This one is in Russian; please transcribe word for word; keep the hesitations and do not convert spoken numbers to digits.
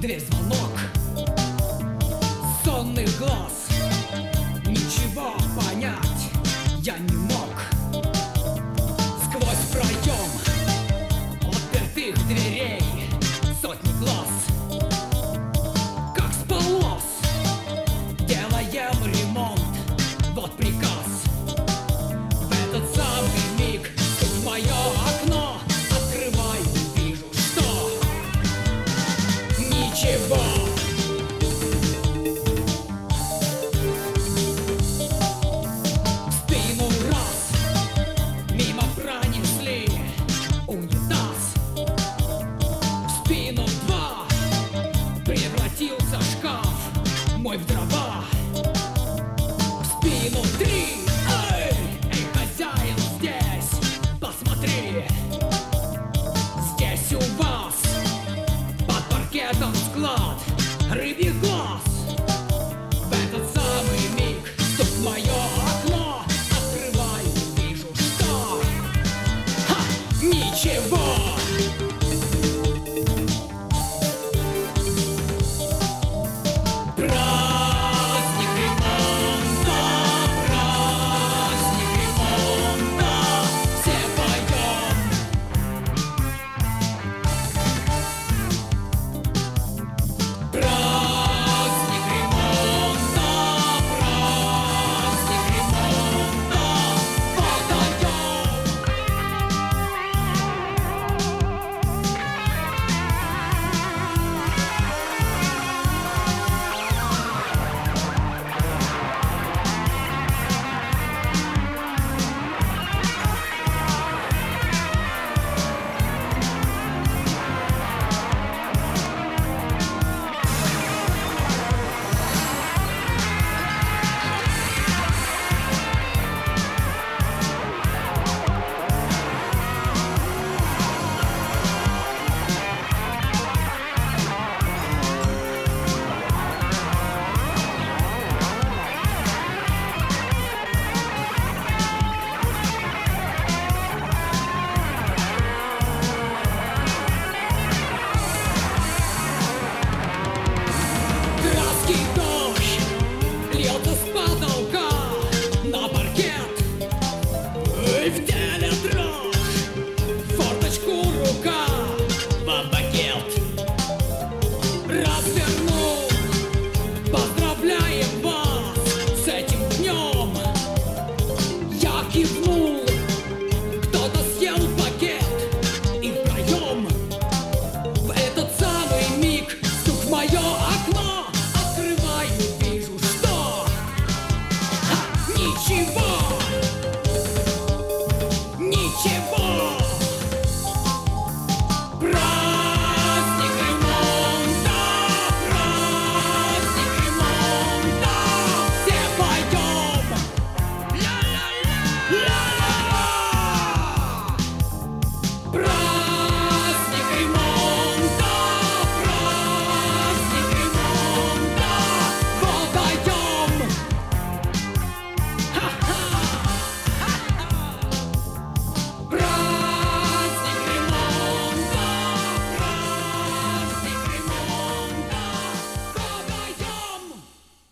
дверь звонок, сонных глаз. Ничего понять я не мог. Сквозь проем отпертых дверей сотни глаз. Как спалось, делаем ремонт, вот приказ. В этот самый миг стук в мое окно. Открываю, вижу, что ничего. Спину раз, мимо пронесли унитаз. В спину два, превратился шкаф мой в дрова. В спину три.